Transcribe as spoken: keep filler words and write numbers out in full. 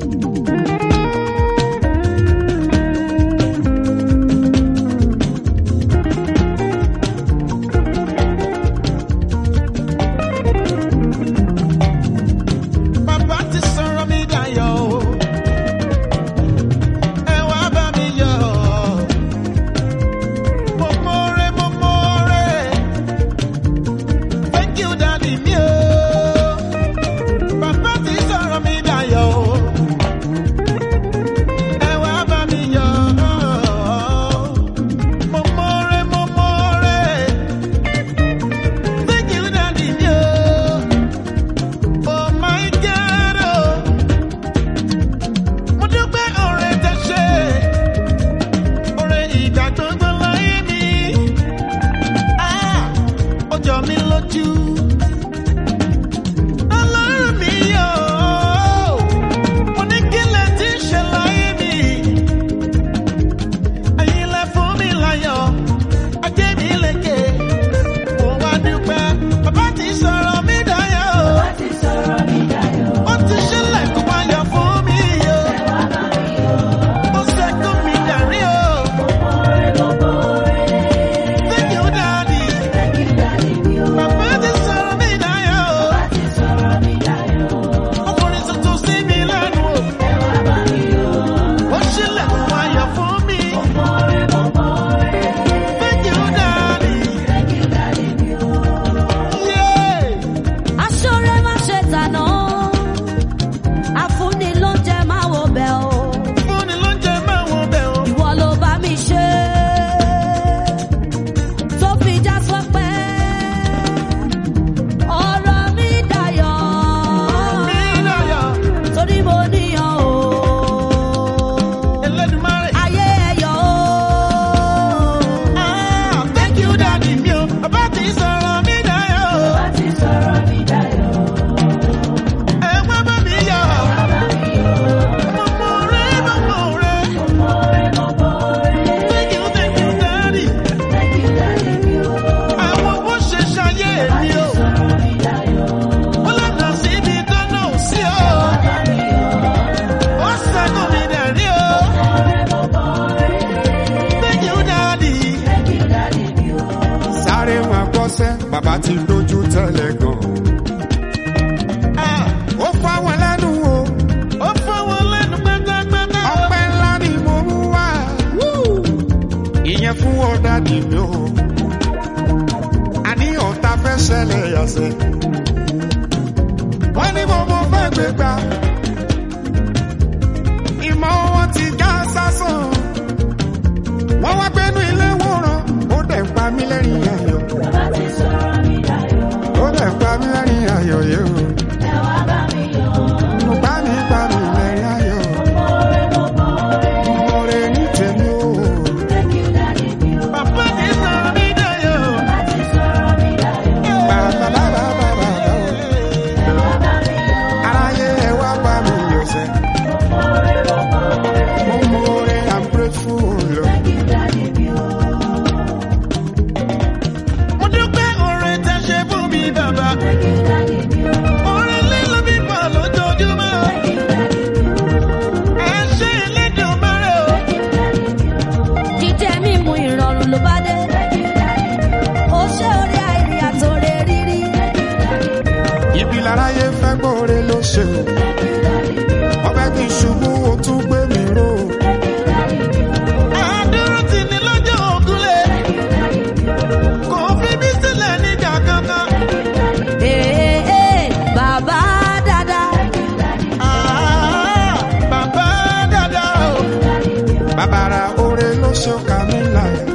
bàbá ti lójú tẹ́lẹ̀ gan. Ó fọ́ wọn lẹ́nu o. Ó fọ́ wọn lẹ́nu pátápátá. Ọpẹ́ ńlá ni mo mú wá. Ìyẹn fún ọ̀dà dìbò o. Àní ọ̀tá fẹ́ ṣẹlẹ̀ yàsẹ̀. Wọ́n ní mo mọ fẹ́ gbé gbà. Ìmọ̀ wọn ti já sásán. Wọ́n wá gbénú ilé wòran. Ó dẹ̀ pa mí lẹ́rìn ayọ̀. Bàbá ti sọ̀rọ̀ mi dayọ̀. Ó dẹ̀ pa mí lẹ́rìn ayọ̀ yìí o. Ẹ wá bá mi yọ̀. Mo bá mi pa mi lẹ́rìn ayọ̀. Mo mọ̀ọ́rẹ́ mo mọ̀ọ́rẹ́. Mo rè ní tèmi o. Thank you daddy mi o. Bàbá ti sọ̀rọ̀ mi dayọ̀. Bàbá ti sọ̀rọ̀ mi dayọ̀. Bàbá bàbá bàbá o. Ẹ wá bá mi yọ̀. Aráyé ẹ wá bá mi yọ̀ sẹ́. Mo mọ̀ọ́rẹ́ mo mọ̀ọ́rẹ́. Mo mọ̀ọ́rẹ́ I'm grateful Lord. Thank you daddy mi o. Mo dúpẹ́ oore tẹ́ ṣe fún mi bàbá. Thank you daddy mi o. Oore lílo mi pọ̀ lójoojúmọ́. Thank you daddy mi o. Ẹ ṣé Elédùmarè o. Thank you daddy mi o. Jíjẹ mímu ìrọ̀rùn ló bá dé. Thank you daddy mi o. Ó ṣe orí àìrí àtòrè rírí. Thank you daddy mi o. Ibi láráyé fẹ́ gbóore ló ṣe o. Thank you daddy mi o. Wọ́n fẹ́ kí n ṣubú o tún gbé mi ró. Thank you daddy mi o. Àdúró tì ní lọ́jọ́ ògúnlẹ̀. Thank you daddy mi o. Kò fi mí sílẹ̀ nígbà kankan. Ee ee bàbá dada. Ah, bàbá dada o. Bàbára oore ló ṣe ọkà mi láyà.